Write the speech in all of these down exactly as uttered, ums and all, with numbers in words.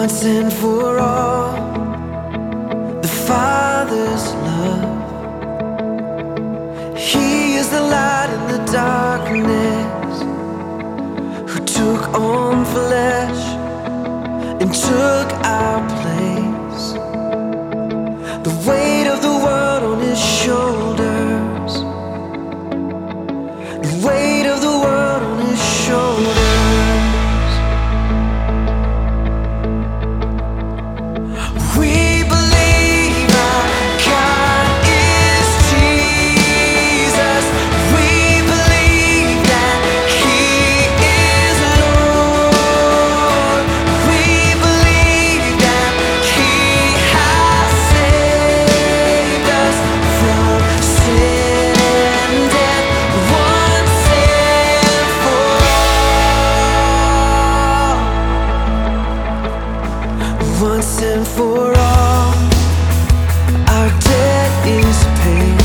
once and for all, the Father's love. He is the light in the darkness, who took on flesh and took our place. The weight of the world on his shoulders, the weight of the world on his shoulders. Once and for all, our debt is paid.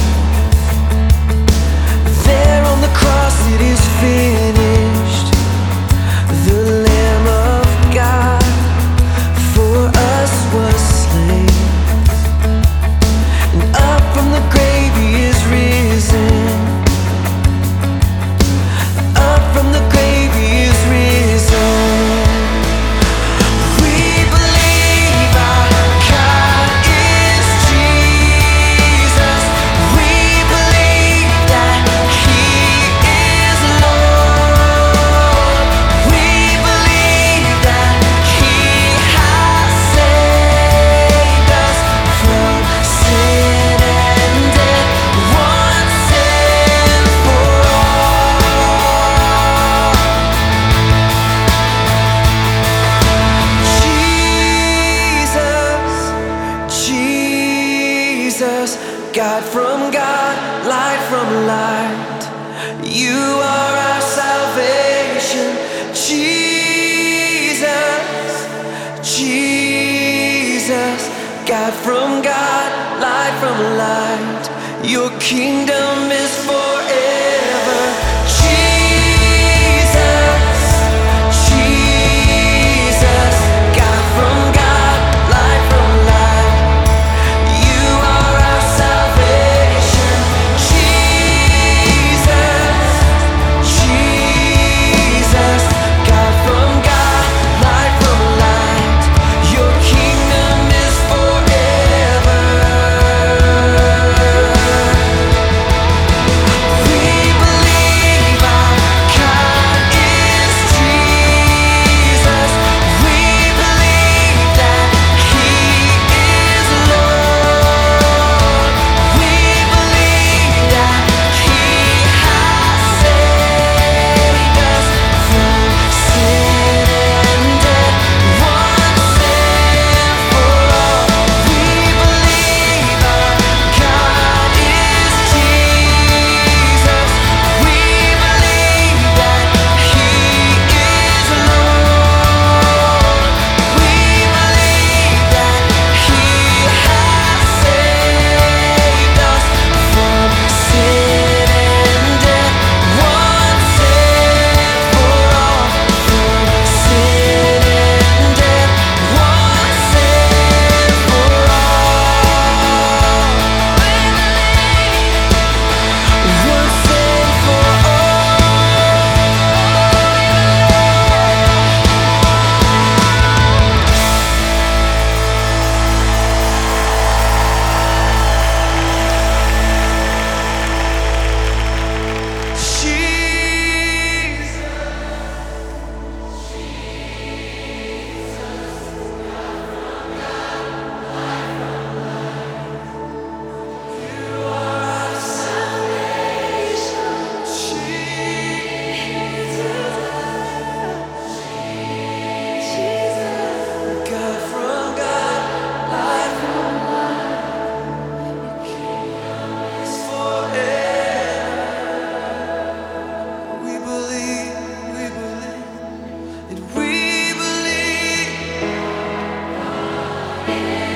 There on the cross it is finished. The Lamb of God for us was slain, and up from the grave he is risen. Up from the grave he is risen. God from God, light from light, you are our salvation. Jesus, Jesus, God from God, light from light, your kingdom is forever. Jesus, Jesus, God from God, light from light, you are our salvation. Jesus, Jesus, God from God, light from light, your kingdom is forever. We believe our God is Jesus. We believe that He is Lord. We believe that He has saved us from sin and death once and for all. We believe our God is Jesus. We believe that He is Lord. We believe that He has saved us from sin and death once and for all. From sin and death once and for all. Once and for Jesus. God from God, light from light, forever. We believe, we believe, and we believe.